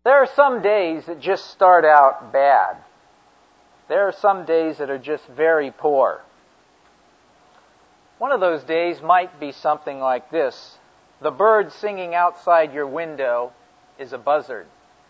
There are some days that just start out bad. There are some days that are just very poor. One of those days might be something like this. The bird singing outside your window is a buzzard.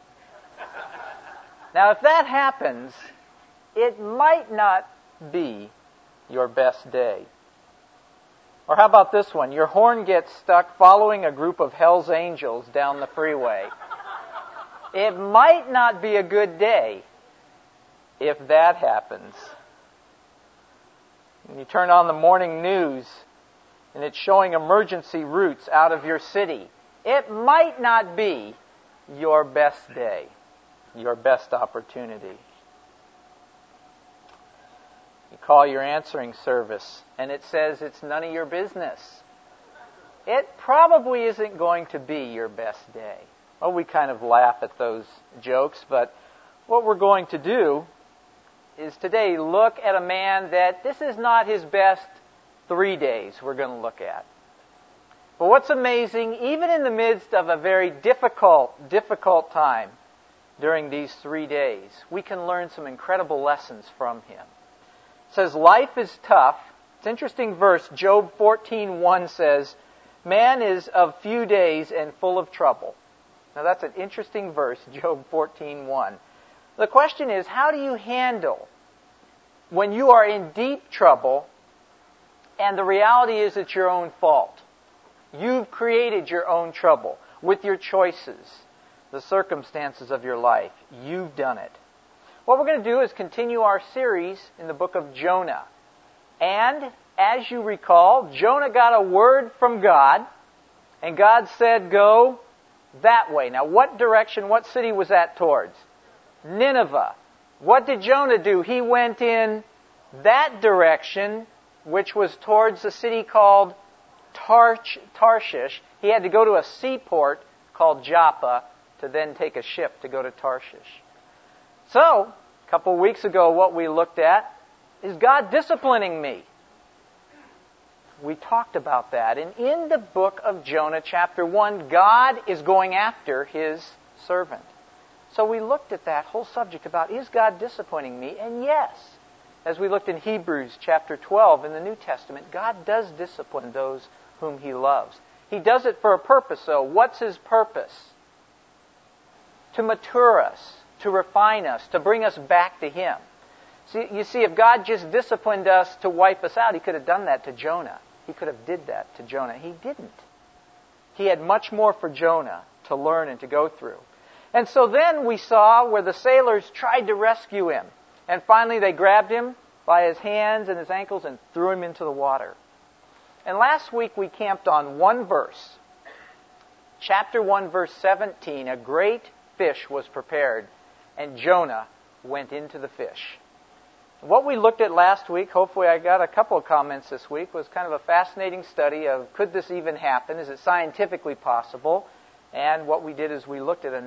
Now, if that happens, it might not be your best day. Or how about this one? Your horn gets stuck following a group of Hell's Angels down the freeway. It might not be a good day if that happens. And you turn on the morning news and it's showing emergency routes out of your city. It might not be your best day, your best opportunity. You call your answering service and it says it's none of your business. It probably isn't going to be your best day. Well, we kind of laugh at those jokes, but what we're going to do is today look at a man that this is not his best 3 days we're going to look at. But what's amazing, even in the midst of a very difficult time during these 3 days, we can learn some incredible lessons from him. It says, life is tough. It's an interesting verse. Job 14:1 says, man is of few days and full of trouble. Now that's an interesting verse, Job 14:1. The question is, how do you handle when you are in deep trouble and the reality is it's your own fault? You've created your own trouble with your choices, the circumstances of your life. You've done it. What we're going to do is continue our series in the book of Jonah. And as you recall, Jonah got a word from God, and God said, go that way. Now, what direction, what city was that towards? Nineveh. What did Jonah do? He went in that direction, which was towards a city called Tarshish. He had to go to a seaport called Joppa to then take a ship to go to Tarshish. So, a couple of weeks ago, what we looked at is God disciplining me. We talked about that. And in the book of Jonah, chapter 1, God is going after His servant. So we looked at that whole subject about, is God disciplining me? And yes, as we looked in Hebrews chapter 12 in the New Testament, God does discipline those whom He loves. He does it for a purpose, though. What's His purpose? To mature us, to refine us, to bring us back to Him. You see, if God just disciplined us to wipe us out, He could have done that to Jonah. He could have did that to Jonah. He didn't. He had much more for Jonah to learn and to go through. And so then we saw where the sailors tried to rescue him. And finally they grabbed him by his hands and his ankles and threw him into the water. And last week we camped on one verse. Chapter 1, verse 17, a great fish was prepared, and Jonah went into the fish. What we looked at last week, hopefully I got a couple of comments this week, was kind of a fascinating study of could this even happen? Is it scientifically possible? And what we did is we looked at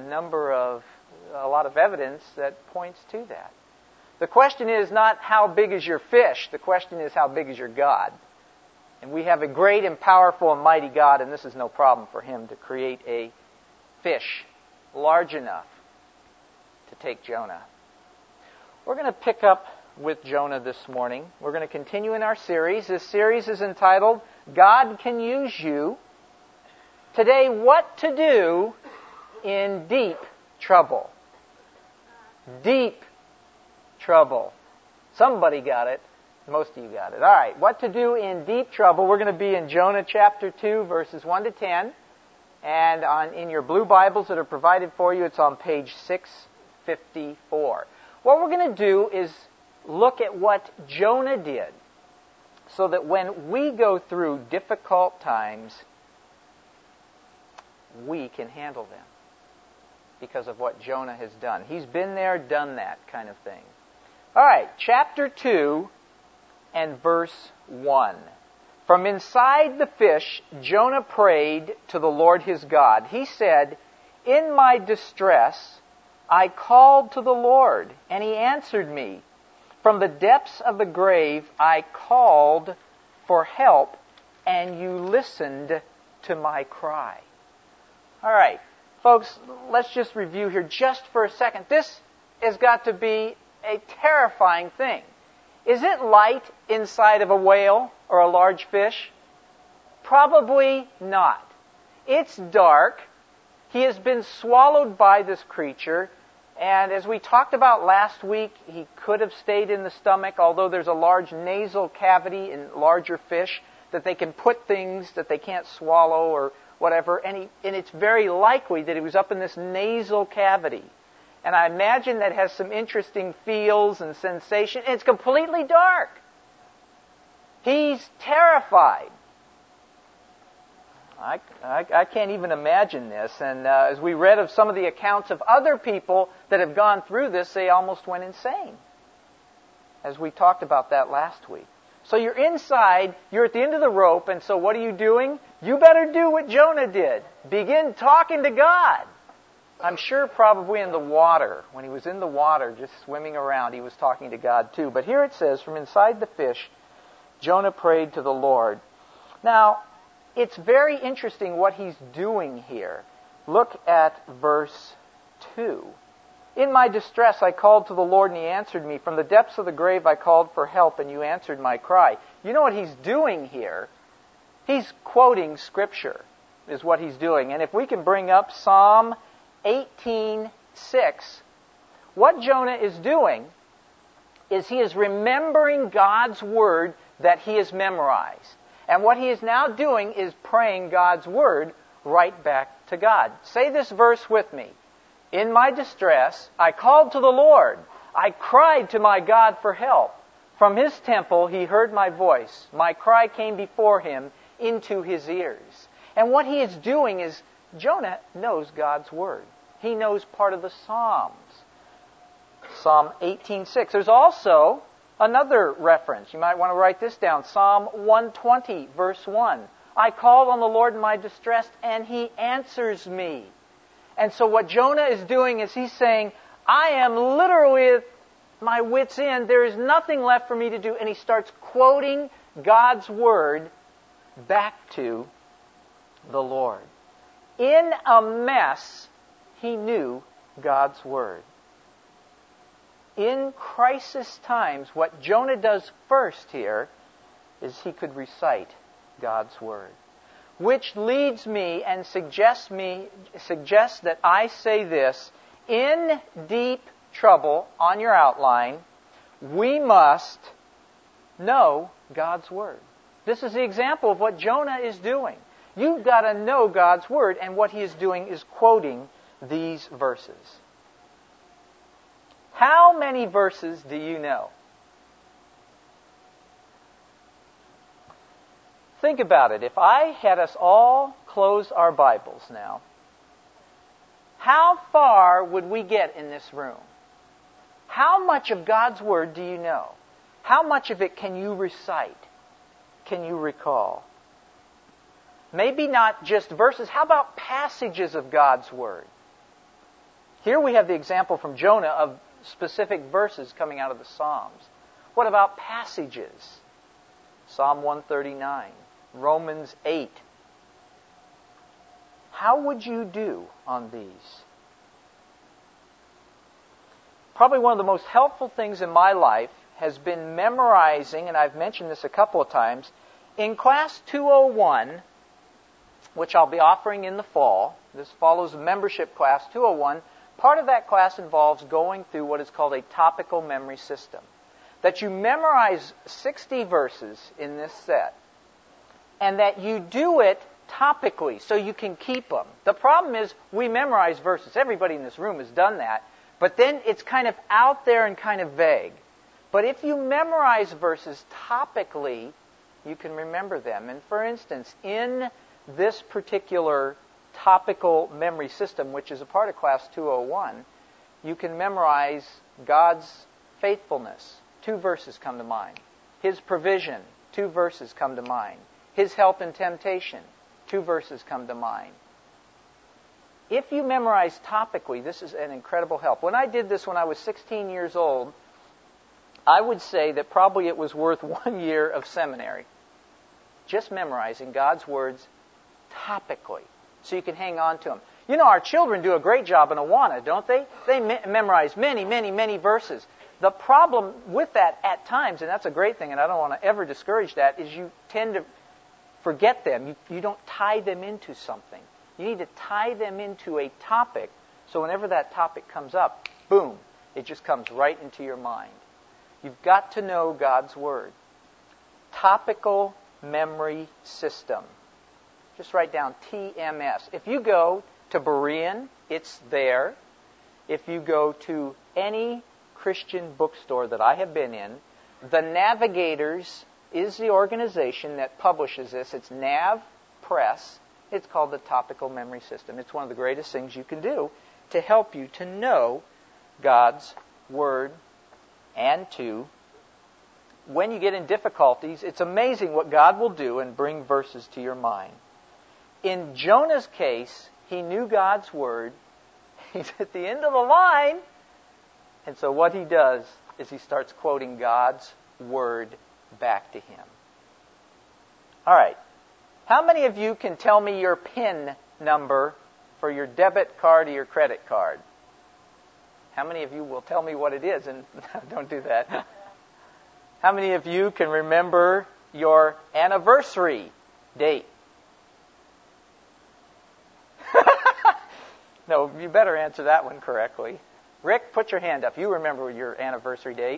a lot of evidence that points to that. The question is not how big is your fish, the question is how big is your God? And we have a great and powerful and mighty God, and this is no problem for Him to create a fish large enough to take Jonah. We're going to pick up with Jonah this morning. We're going to continue in our series. This series is entitled, God Can Use You. Today, what to do in deep trouble. Deep trouble. Somebody got it. Most of you got it. All right, what to do in deep trouble. We're going to be in Jonah chapter 2, verses 1 to 10. And in your blue Bibles that are provided for you, it's on page 654. What we're going to do is look at what Jonah did so that when we go through difficult times, we can handle them because of what Jonah has done. He's been there, done that kind of thing. All right, chapter 2 and verse 1. From inside the fish, Jonah prayed to the Lord his God. He said, in my distress, I called to the Lord, and He answered me. From the depths of the grave, I called for help, and You listened to my cry. All right, Folks, let's just review here just for a second. This has got to be a terrifying thing. Is it light inside of a whale or a large fish? Probably not. It's dark. He has been swallowed by this creature, and as we talked about last week, he could have stayed in the stomach, although there's a large nasal cavity in larger fish that they can put things that they can't swallow or whatever, and it's very likely that he was up in this nasal cavity. And I imagine that has some interesting feels and sensation. It's completely dark. He's terrified. I can't even imagine this. And as we read of some of the accounts of other people that have gone through this, they almost went insane. As we talked about that last week. So you're inside, you're at the end of the rope, and so what are you doing? You better do what Jonah did. Begin talking to God. I'm sure probably in the water, when he was in the water just swimming around, he was talking to God too. But here it says, from inside the fish, Jonah prayed to the Lord. Now, it's very interesting what he's doing here. Look at verse 2. In my distress I called to the Lord and He answered me. From the depths of the grave I called for help and You answered my cry. You know what he's doing here? He's quoting Scripture is what he's doing. And if we can bring up Psalm 18:6, what Jonah is doing is he is remembering God's Word that he has memorized. And what he is now doing is praying God's Word right back to God. Say this verse with me. In my distress, I called to the Lord. I cried to my God for help. From His temple, He heard my voice. My cry came before Him into His ears. And what he is doing is, Jonah knows God's Word. He knows part of the Psalms. Psalm 18:6. There's also another reference. You might want to write this down. Psalm 120, verse 1. I called on the Lord in my distress, and He answers me. And so what Jonah is doing is he's saying, I am literally at my wit's end. There is nothing left for me to do. And he starts quoting God's Word back to the Lord. In a mess, he knew God's Word. In crisis times, what Jonah does first here is he could recite God's Word. Which leads me and suggests that I say this, in deep trouble, on your outline, we must know God's Word. This is the example of what Jonah is doing. You've got to know God's Word, and what he is doing is quoting these verses. How many verses do you know? Think about it. If I had us all close our Bibles now, how far would we get in this room? How much of God's Word do you know? How much of it can you recite? Can you recall? Maybe not just verses. How about passages of God's Word? Here we have the example from Jonah of specific verses coming out of the Psalms. What about passages? Psalm 139, Romans 8. How would you do on these? Probably one of the most helpful things in my life has been memorizing, and I've mentioned this a couple of times, in Class 201, which I'll be offering in the fall. This follows membership class 201. Part of that class involves going through what is called a topical memory system. That you memorize 60 verses in this set, and that you do it topically so you can keep them. The problem is we memorize verses. Everybody in this room has done that, but then it's kind of out there and kind of vague. But if you memorize verses topically, you can remember them. And for instance, in this particular topical memory system, which is a part of Class 201, you can memorize God's faithfulness. 2 verses come to mind. His provision, 2 verses come to mind. His help in temptation, 2 verses come to mind. If you memorize topically, this is an incredible help. When I did this when I was 16 years old, I would say that probably it was worth 1 year of seminary. Just memorizing God's words topically, so you can hang on to them. You know, our children do a great job in Awana, don't they? They memorize many, many, many verses. The problem with that at times, and that's a great thing, and I don't want to ever discourage that, is you tend to forget them. You don't tie them into something. You need to tie them into a topic, so whenever that topic comes up, boom, it just comes right into your mind. You've got to know God's Word. Topical memory system. Just write down TMS. If you go to Berean, it's there. If you go to any Christian bookstore that I have been in, the Navigators is the organization that publishes this. It's Nav Press. It's called the Topical Memory System. It's one of the greatest things you can do to help you to know God's Word, and to, when you get in difficulties, it's amazing what God will do and bring verses to your mind. In Jonah's case, he knew God's Word. He's at the end of the line. And so what he does is he starts quoting God's Word back to him. All right. How many of you can tell me your PIN number for your debit card or your credit card? How many of you will tell me what it is? And don't do that. How many of you can remember your anniversary date? No, you better answer that one correctly. Rick, put your hand up. You remember your anniversary date.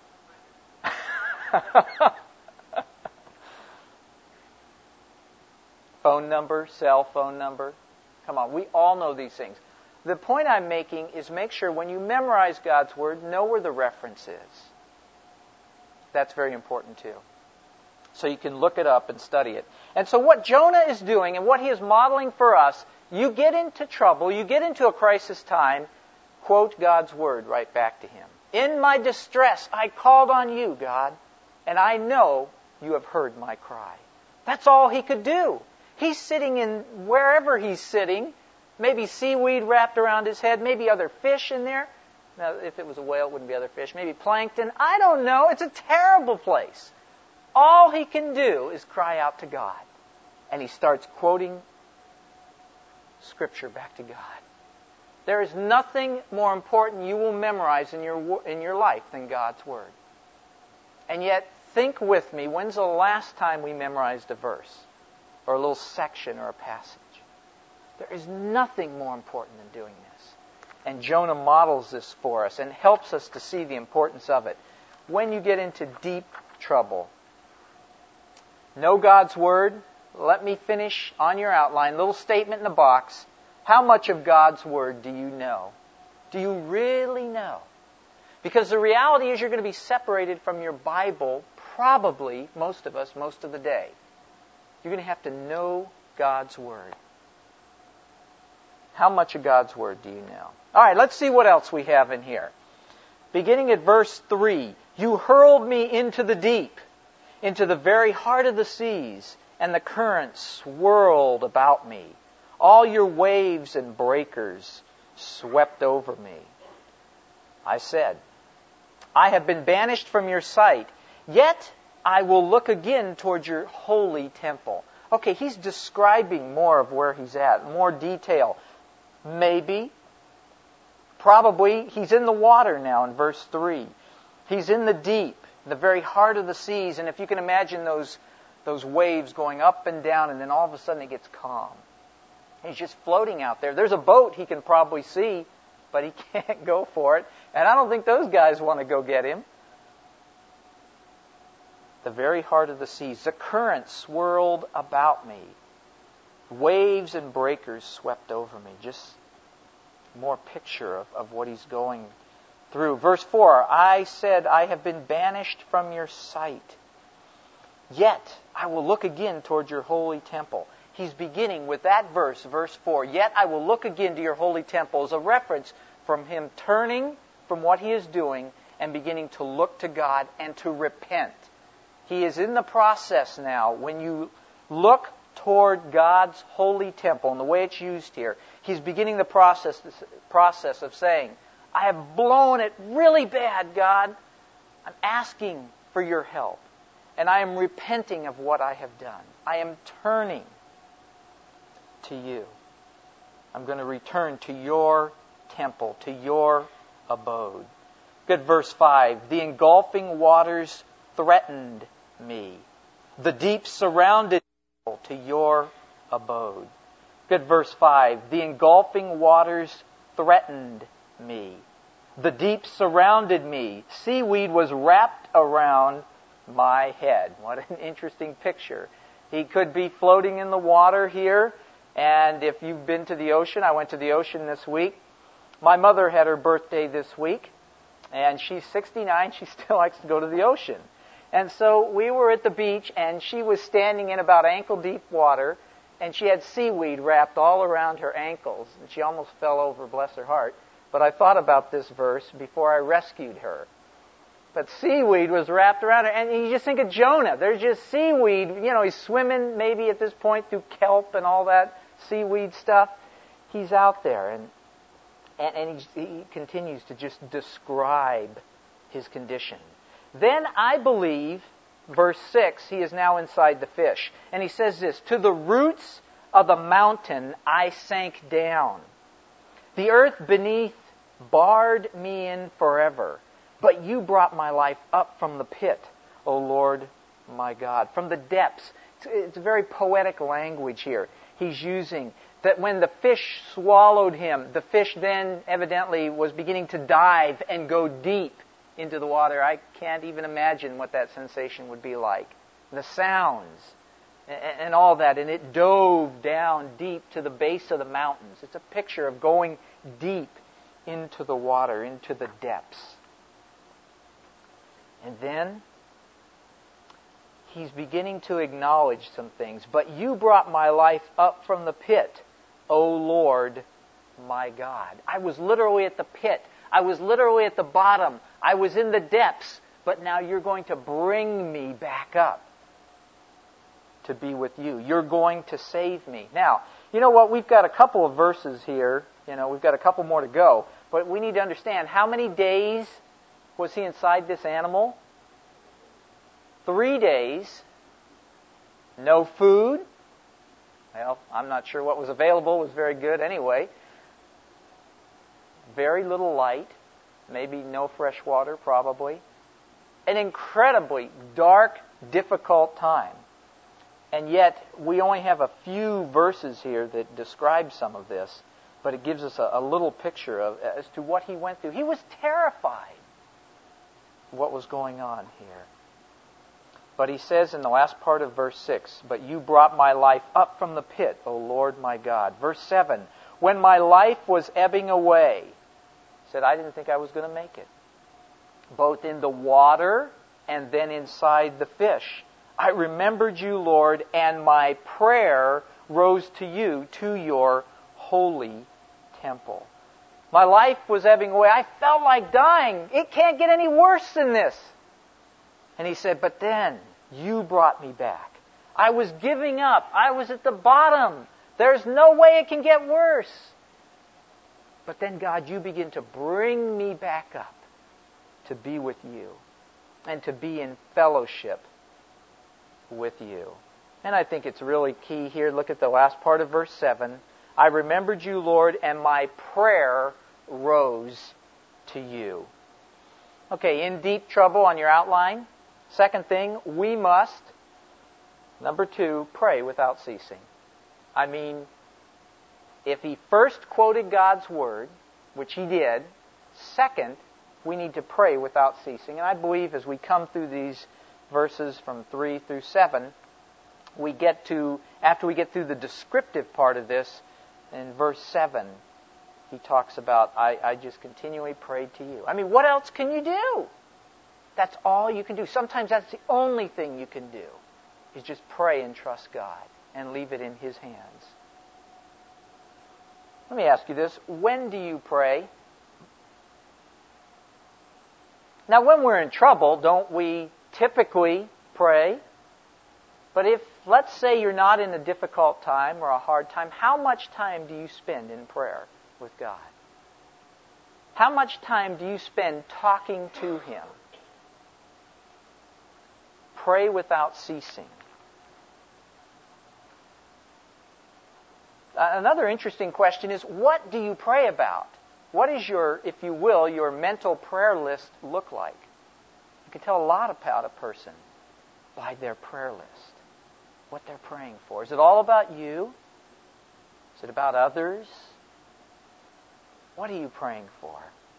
Phone number, cell phone number. Come on, we all know these things. The point I'm making is make sure when you memorize God's Word, know where the reference is. That's very important too. So you can look it up and study it. And so what Jonah is doing and what he is modeling for us, you get into trouble, you get into a crisis time, quote God's Word right back to him. In my distress, I called on you, God, and I know you have heard my cry. That's all he could do. He's sitting in wherever he's sitting, maybe seaweed wrapped around his head, maybe other fish in there. Now, if it was a whale, it wouldn't be other fish. Maybe plankton. I don't know. It's a terrible place. All he can do is cry out to God. And he starts quoting Scripture back to God. There is nothing more important you will memorize in your life than God's Word. And yet, think with me, when's the last time we memorized a verse? Or a little section or a passage? There is nothing more important than doing this. And Jonah models this for us and helps us to see the importance of it. When you get into deep trouble, know God's Word. Let me finish on your outline. Little statement in the box. How much of God's Word do you know? Do you really know? Because the reality is you're going to be separated from your Bible probably, most of us, most of the day. You're going to have to know God's Word. How much of God's Word do you know? All right, let's see what else we have in here. Beginning at verse 3, you hurled me into the deep, into the very heart of the seas, and the currents swirled about me. All your waves and breakers swept over me. I said, I have been banished from your sight, yet I will look again toward your holy temple. Okay, he's describing more of where he's at, more detail. Maybe, probably, he's in the water now in verse 3. He's in the deep, the very heart of the seas, and if you can imagine those waves going up and down, and then all of a sudden it gets calm. He's just floating out there. There's a boat he can probably see, but he can't go for it. And I don't think those guys want to go get him. The very heart of the seas. The currents swirled about me. Waves and breakers swept over me. Just more picture of what he's going through. Verse 4, I said, I have been banished from your sight. Yet I will look again toward your holy temple. He's beginning with that verse, verse 4. Yet I will look again to your holy temple, as a reference from him turning from what he is doing and beginning to look to God and to repent. He is in the process now. When you look toward God's holy temple, and the way it's used here, he's beginning the process of saying, I have blown it really bad, God. I'm asking for your help. And I am repenting of what I have done. I am turning to you. I'm going to return to your temple, to your abode. Good, verse 5. The engulfing waters threatened me. The deep surrounded me to your abode. Good, verse 5. The engulfing waters threatened me. The deep surrounded me. Seaweed was wrapped around my head. What an interesting picture. He could be floating in the water here. And if you've been to the ocean, I went to the ocean this week. My mother had her birthday this week. And she's 69. She still likes to go to the ocean. And so we were at the beach, and she was standing in about ankle-deep water, and she had seaweed wrapped all around her ankles. And she almost fell over, bless her heart. But I thought about this verse before I rescued her. But seaweed was wrapped around her. And you just think of Jonah. There's just seaweed. You know, he's swimming maybe at this point through kelp and all that seaweed stuff. He's out there. And he continues to just describe his condition. Then I believe, verse 6, he is now inside the fish. And he says this, to the roots of the mountain I sank down. The earth beneath barred me in forever. But you brought my life up from the pit, O Lord my God. From the depths. It's a very poetic language here. He's using that when the fish swallowed him, the fish then evidently was beginning to dive and go deep into the water. I can't even imagine what that sensation would be like. The sounds and all that. And it dove down deep to the base of the mountains. It's a picture of going deep into the water, into the depths. And then he's beginning to acknowledge some things. But you brought my life up from the pit, O Lord my God. I was literally at the pit. I was literally at the bottom. I was in the depths. But now you're going to bring me back up to be with you. You're going to save me. Now, you know what? We've got a couple of verses here. We've got a couple more to go. But we need to understand, how many days was he inside this animal? 3 days. No food. Well, I'm not sure what was available. It was very good anyway. Very little light. Maybe no fresh water, probably. An incredibly dark, difficult time. And yet, we only have a few verses here that describe some of this. But it gives us a little picture as to what he went through. He was terrified of what was going on here. But he says in the last part of verse 6, but you brought my life up from the pit, O Lord my God. Verse 7, when my life was ebbing away, he said, I didn't think I was going to make it. Both in the water and then inside the fish. I remembered you, Lord, and my prayer rose to you, to your holy temple. My life was ebbing away. I felt like dying. It can't get any worse than this. And he said, but then you brought me back. I was giving up. I was at the bottom. There's no way it can get worse. But then, God, you begin to bring me back up to be with you and to be in fellowship with you. And I think it's really key here. Look at the last part of verse 7. I remembered you, Lord, and my prayer rose to you. Okay, in deep trouble on your outline. Second thing, we must, number 2, pray without ceasing. I mean, if he first quoted God's Word, which he did, second, we need to pray without ceasing. And I believe as we come through these verses from 3 through 7, we get to, after we get through the descriptive part of this, in verse 7, he talks about, I just continually prayed to you. I mean, what else can you do? That's all you can do. Sometimes that's the only thing you can do, is just pray and trust God and leave it in His hands. Let me ask you this. When do you pray? Now, when we're in trouble, don't we typically pray? But if, let's say you're not in a difficult time or a hard time, how much time do you spend in prayer with God? How much time do you spend talking to Him? Pray without ceasing. Another interesting question is, what do you pray about? What is your, if you will, your mental prayer list look like? You can tell a lot about a person by their prayer list, what they're praying for. Is it all about you? Is it about others? What are you praying for?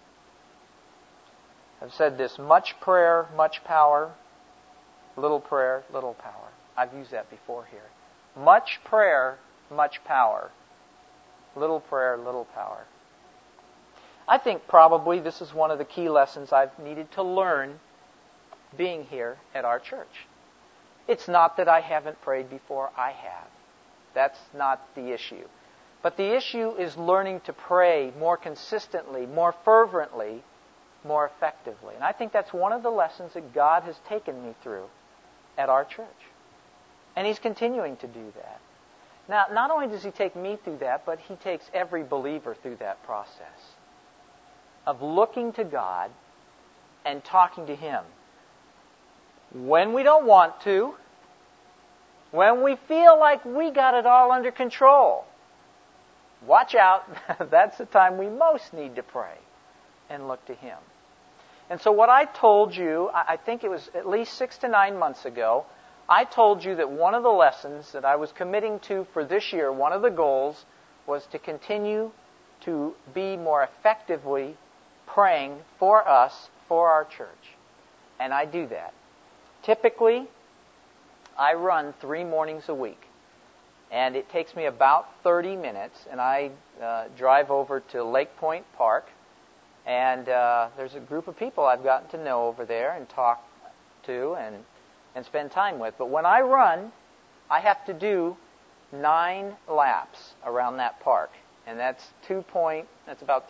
I've said this, much prayer, much power. Little prayer, little power. I've used that before here. Much prayer, much power. Little prayer, little power. I think probably this is one of the key lessons I've needed to learn being here at our church. It's not that I haven't prayed before, I have. That's not the issue. But the issue is learning to pray more consistently, more fervently, more effectively. And I think that's one of the lessons that God has taken me through at our church. And He's continuing to do that. Now, not only does He take me through that, but He takes every believer through that process of looking to God and talking to Him. When we don't want to, when we feel like we got it all under control, watch out. That's the time we most need to pray and look to Him. And so what I told you, I think it was at least 6 to 9 months ago, I told you that one of the lessons that I was committing to for this year, one of the goals, was to continue to be more effectively praying for us, for our church. And I do that. Typically, I run 3 mornings a week. And it takes me about 30 minutes, and I drive over to Lake Point Park. And there's a group of people I've gotten to know over there and talk to and spend time with. But when I run, I have to do 9 laps around that park. And that's about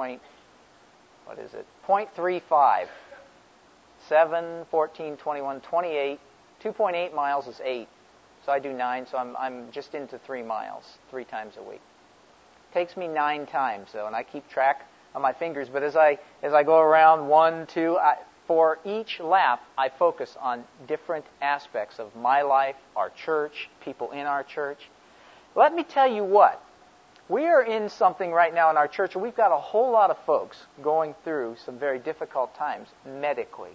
0.35. 7, 14, 21, 28. 2.8 miles is 8. So I do 9, so I'm just into 3 miles 3 times a week. It takes me 9 times, though, and I keep track on my fingers. But as I go around 1, 2, for each lap, I focus on different aspects of my life, our church, people in our church. Let me tell you what. We are in something right now in our church where we've got a whole lot of folks going through some very difficult times medically.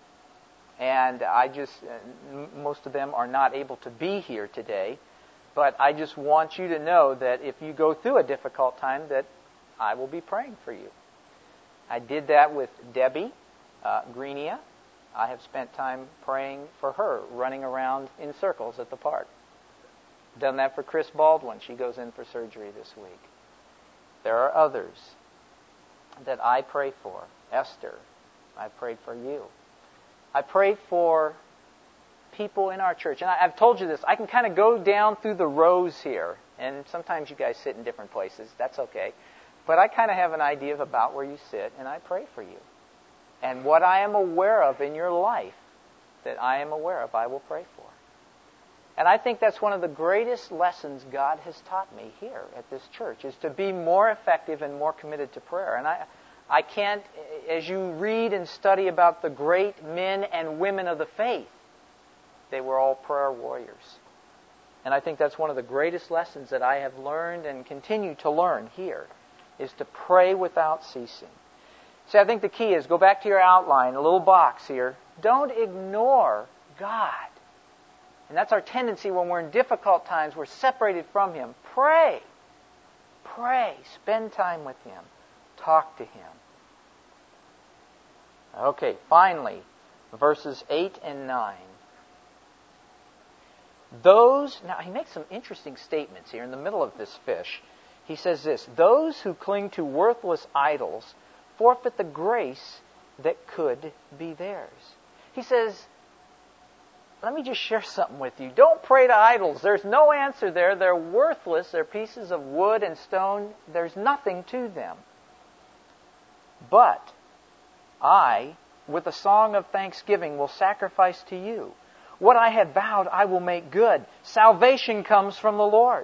And most of them are not able to be here today. But I just want you to know that if you go through a difficult time, that I will be praying for you. I did that with Debbie Greenia. I have spent time praying for her, running around in circles at the park. Done that for Chris Baldwin. She goes in for surgery this week. There are others that I pray for. Esther, I prayed for you. I pray for people in our church. And I've told you this. I can kind of go down through the rows here. And sometimes you guys sit in different places. That's okay. But I kind of have an idea of about where you sit, and I pray for you. And what I am aware of in your life that I am aware of, I will pray for. And I think that's one of the greatest lessons God has taught me here at this church, is to be more effective and more committed to prayer. And I can't, as you read and study about the great men and women of the faith, they were all prayer warriors. And I think that's one of the greatest lessons that I have learned and continue to learn here, is to pray without ceasing. See, I think the key is, go back to your outline, a little box here. Don't ignore God. And that's our tendency when we're in difficult times, we're separated from Him. Pray. Pray. Spend time with Him. Talk to Him. Okay, finally, verses 8 and 9. Now he makes some interesting statements here in the middle of this fish. He says this: those who cling to worthless idols forfeit the grace that could be theirs. He says, let me just share something with you. Don't pray to idols. There's no answer there. They're worthless. They're pieces of wood and stone. There's nothing to them. But I, with a song of thanksgiving, will sacrifice to you. What I had vowed, I will make good. Salvation comes from the Lord.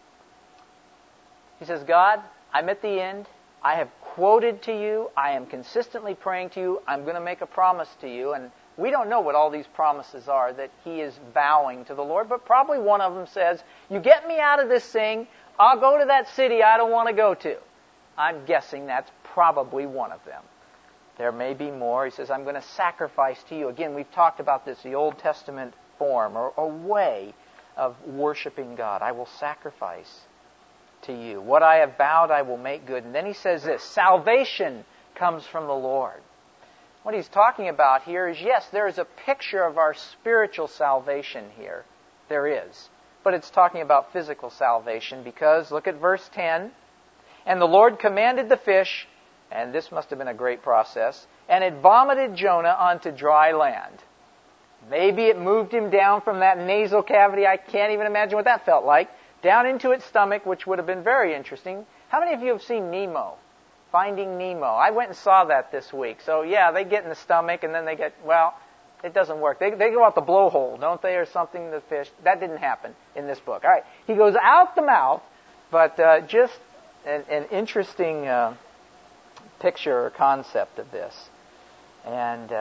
He says, God, I'm at the end. I have quoted to you. I am consistently praying to you. I'm going to make a promise to you. And we don't know what all these promises are that He is vowing to the Lord, but probably one of them says, you get me out of this thing, I'll go to that city I don't want to go to. I'm guessing that's probably one of them. There may be more. He says, I'm going to sacrifice to you. Again, we've talked about this, the Old Testament form or way of worshiping God. I will sacrifice to you. What I have vowed I will make good. And then he says this, salvation comes from the Lord. What he's talking about here is, yes, there is a picture of our spiritual salvation here. There is. But it's talking about physical salvation because, look at verse 10. And the Lord commanded the fish, and this must have been a great process, and it vomited Jonah onto dry land. Maybe it moved him down from that nasal cavity. I can't even imagine what that felt like. Down into its stomach, which would have been very interesting. How many of you have seen Nemo? Finding Nemo. I went and saw that this week. So, yeah, they get in the stomach, and then they get, well, it doesn't work. They go out the blowhole, don't they, or something, the fish. That didn't happen in this book. All right, he goes out the mouth, but just an interesting picture or concept of this. And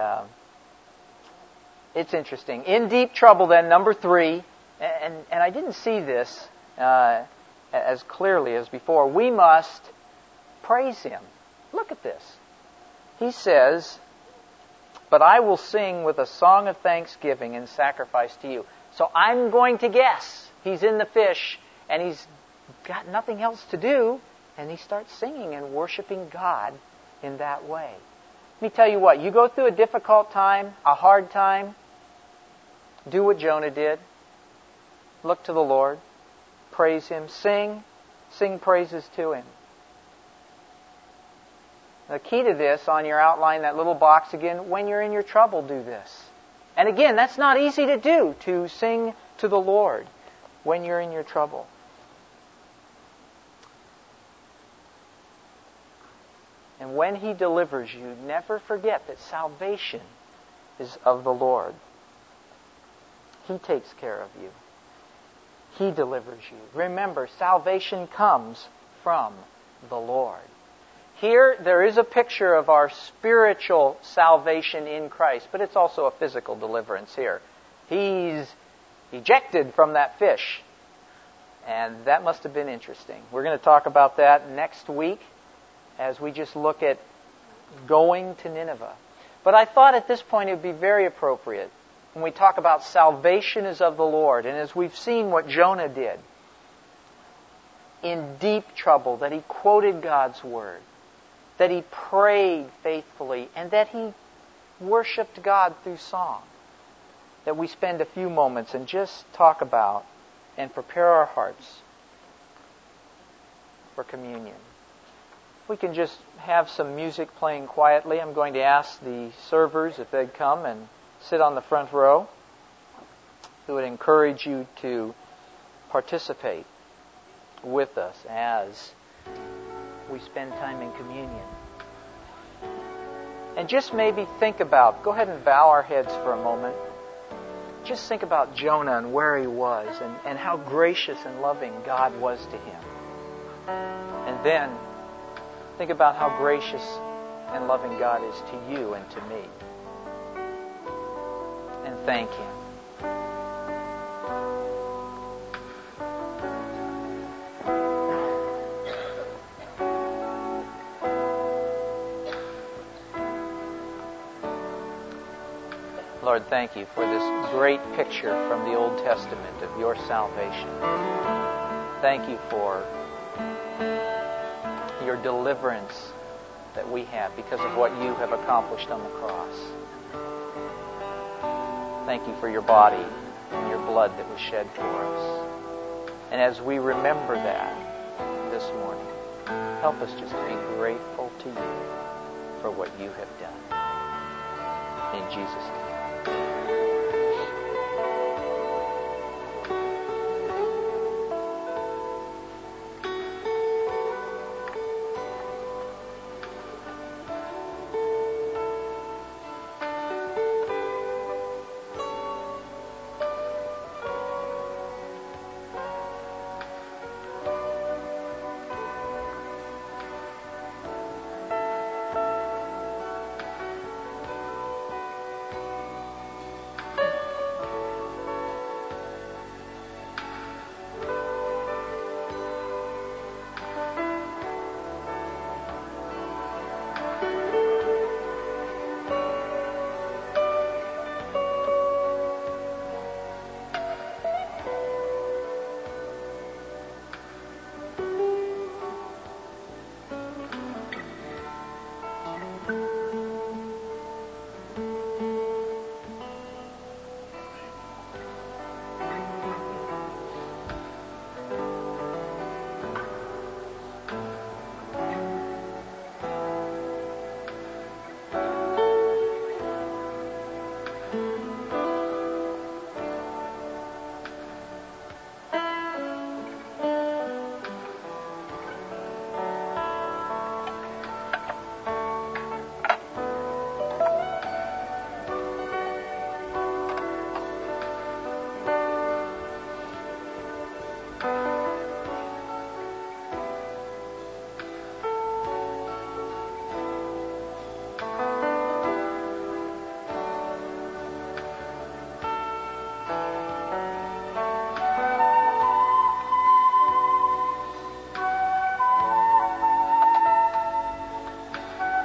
it's interesting. In deep trouble, then, number 3, and I didn't see this as clearly as before, we must praise Him. Look at this. He says, but I will sing with a song of thanksgiving and sacrifice to you. So I'm going to guess he's in the fish and he's got nothing else to do, and he starts singing and worshiping God in that way. Let me tell you what, you go through a difficult time, a hard time, do what Jonah did. Look to the Lord. Praise Him. Sing praises to Him. The key to this, on your outline, that little box again, when you're in your trouble, do this. And again, that's not easy to do, to sing to the Lord when you're in your trouble. And when He delivers you, never forget that salvation is of the Lord. He takes care of you. He delivers you. Remember, salvation comes from the Lord. Here, there is a picture of our spiritual salvation in Christ, but it's also a physical deliverance here. He's ejected from that fish, and that must have been interesting. We're going to talk about that next week as we just look at going to Nineveh. But I thought at this point it would be very appropriate when we talk about salvation is of the Lord, and as we've seen what Jonah did in deep trouble, that he quoted God's Word, that he prayed faithfully, and that he worshiped God through song. That we spend a few moments and just talk about and prepare our hearts for communion. We can just have some music playing quietly. I'm going to ask the servers if they'd come and sit on the front row. We would encourage you to participate with us as we spend time in communion. And just maybe think about, go ahead and bow our heads for a moment. Just think about Jonah and where he was and how gracious and loving God was to him. And then think about how gracious and loving God is to you and to me. And thank Him. Lord, thank you for this great picture from the Old Testament of your salvation. Thank you for your deliverance that we have because of what you have accomplished on the cross. Thank you for your body and your blood that was shed for us. And as we remember that this morning, help us just to be grateful to you for what you have done. In Jesus' name.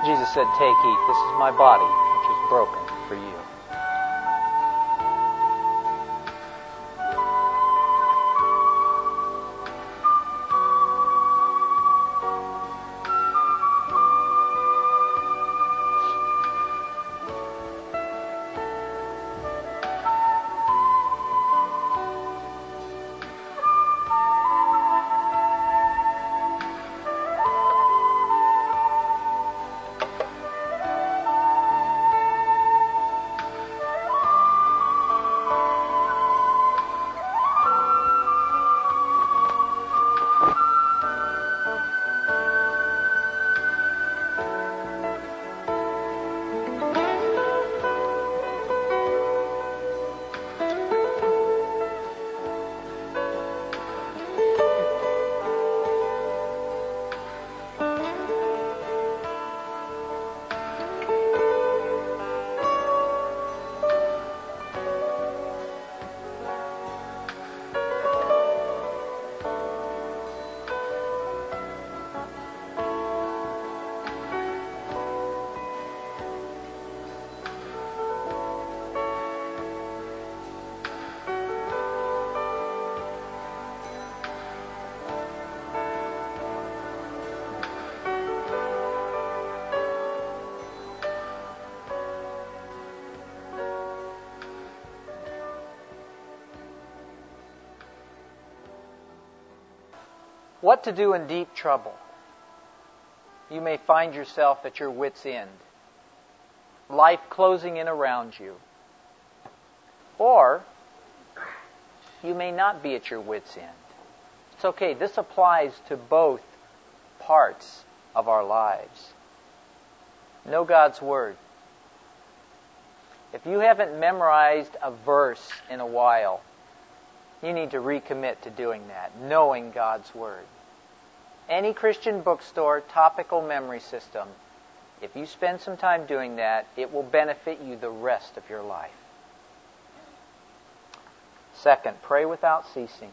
Jesus said, "Take, eat. This is my body, which is broken for you." What to do in deep trouble? You may find yourself at your wit's end, life closing in around you. Or you may not be at your wit's end. It's okay. This applies to both parts of our lives. Know God's Word. If you haven't memorized a verse in a while, you need to recommit to doing that, knowing God's Word. Any Christian bookstore topical memory system, if you spend some time doing that, it will benefit you the rest of your life. Second, pray without ceasing.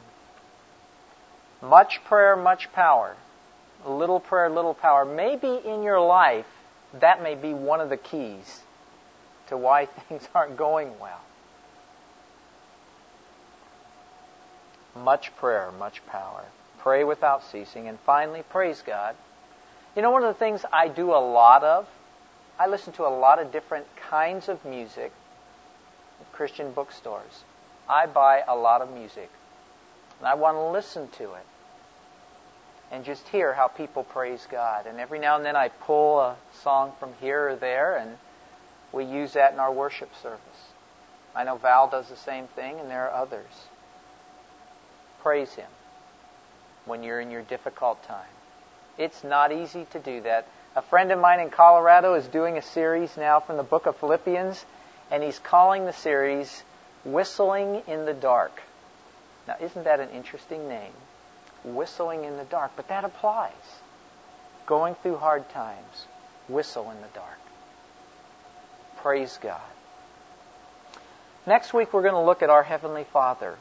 Much prayer, much power. Little prayer, little power. Maybe in your life, that may be one of the keys to why things aren't going well. Much prayer, much power. Pray without ceasing. And finally, praise God. You know, one of the things I do a lot of, I listen to a lot of different kinds of music at Christian bookstores. I buy a lot of music. And I want to listen to it and just hear how people praise God. And every now and then I pull a song from here or there, and we use that in our worship service. I know Val does the same thing, and there are others. Praise Him when you're in your difficult time. It's not easy to do that. A friend of mine in Colorado is doing a series now from the book of Philippians, and he's calling the series Whistling in the Dark. Now, isn't that an interesting name? Whistling in the dark. But that applies. Going through hard times, whistle in the dark. Praise God. Next week we're going to look at our Heavenly Father.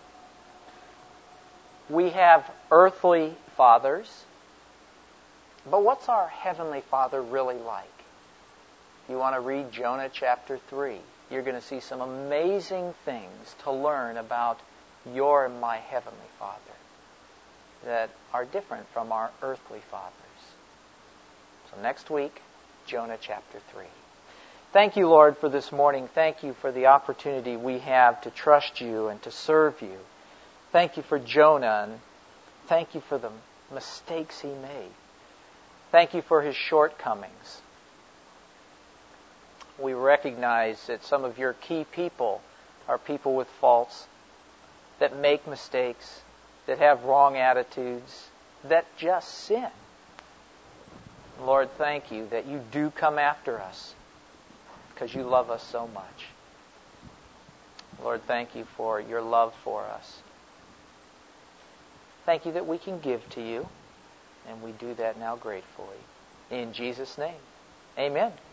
We have earthly fathers, but what's our Heavenly Father really like? If you want to read Jonah chapter 3, you're going to see some amazing things to learn about your and my Heavenly Father that are different from our earthly fathers. So next week, Jonah chapter 3. Thank you, Lord, for this morning. Thank you for the opportunity we have to trust you and to serve you. Thank you for Jonah, and thank you for the mistakes he made. Thank you for his shortcomings. We recognize that some of your key people are people with faults, that make mistakes, that have wrong attitudes, that just sin. Lord, thank you that you do come after us because you love us so much. Lord, thank you for your love for us. Thank you that we can give to you, and we do that now gratefully. In Jesus' name, amen.